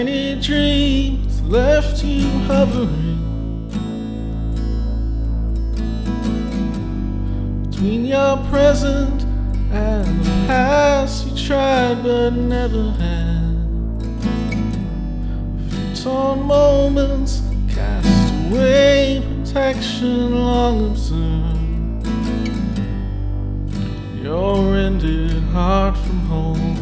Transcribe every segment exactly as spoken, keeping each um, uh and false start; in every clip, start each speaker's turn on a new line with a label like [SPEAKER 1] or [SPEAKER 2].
[SPEAKER 1] Tiny dreams left you hovering between your present and the past you tried but never had. A few torn moments cast away, protection long observed. Your rendered heart from home.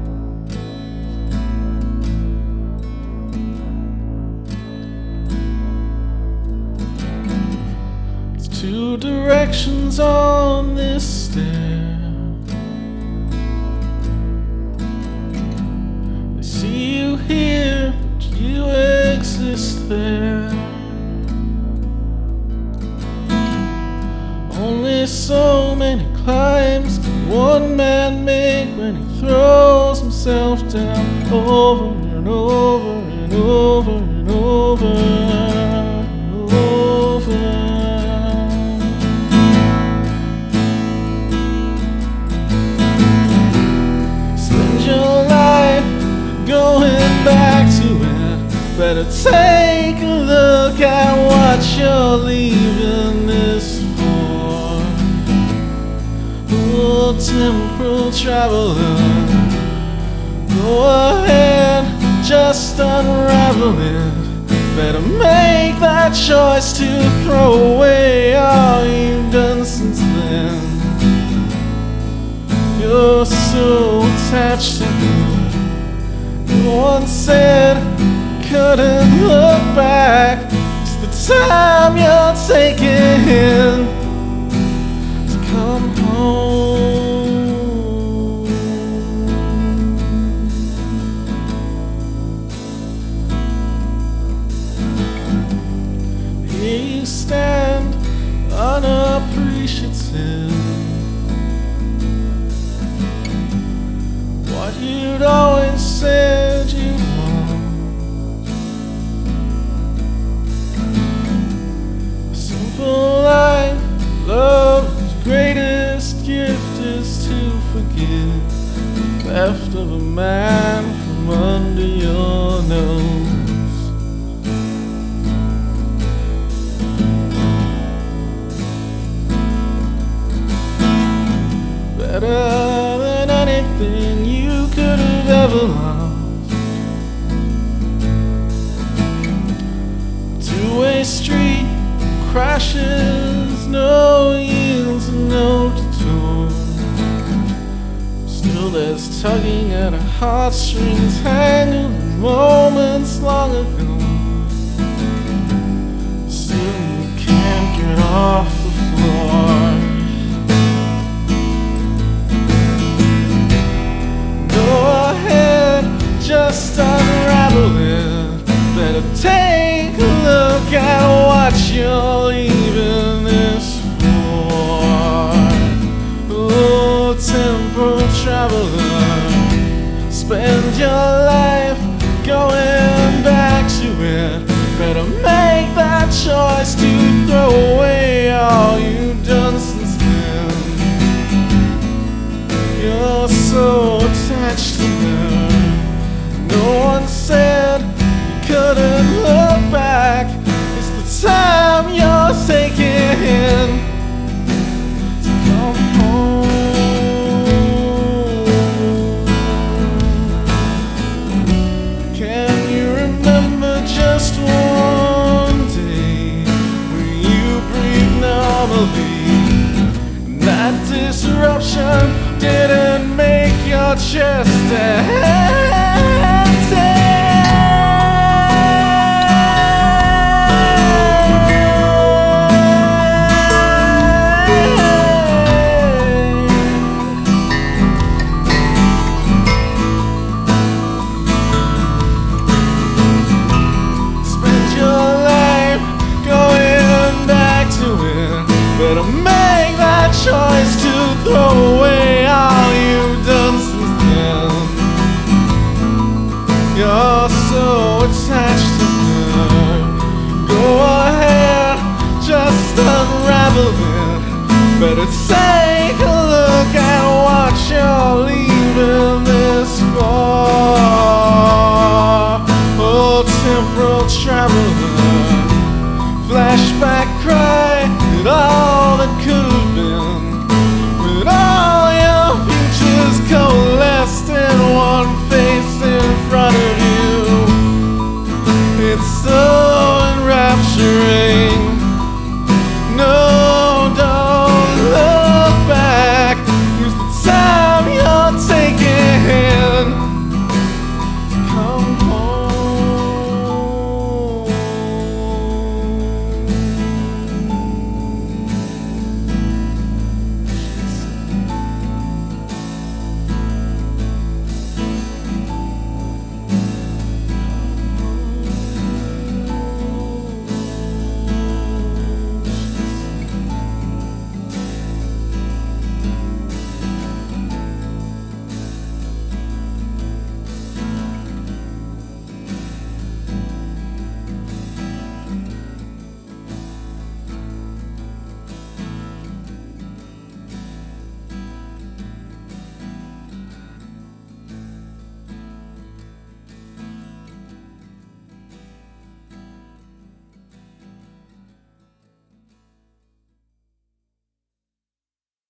[SPEAKER 1] Two directions on this stair. They see you here, but you exist there. Only so many climbs can one man make when he throws himself down over and over and over and over and over. Going back to it, better take a look at what you're leaving this for. Oh, temporal traveler, go ahead, just unravel it. Better make that choice to throw away all you've done since then. You're so attached to me. Once said couldn't look back. It's the time you're taking to come home. Here you stand unappreciative. What you'd always said you want. A simple life, love's greatest gift is to forgive the theft of a man from under your nose. Better than anything you could have ever lost. Two-way street crashes, no yields and no detour. Still there's tugging at our heartstrings, tangled in moments long ago. Still you can't get off the floor. Just unravel it. Better take a look at what you're leaving this for. Oh, temporal traveler, spend your life going back to it. Better make that choice to throw away all you've done since then. You're so attached to them. No one said you couldn't look back. It's the time you're taking to come home. Can you remember just one day when you breathed normally? And that disruption didn't make your chest ache. Better make that choice to throw away all you've done since then. You're so attached to her. Go ahead, just unravel it. Better say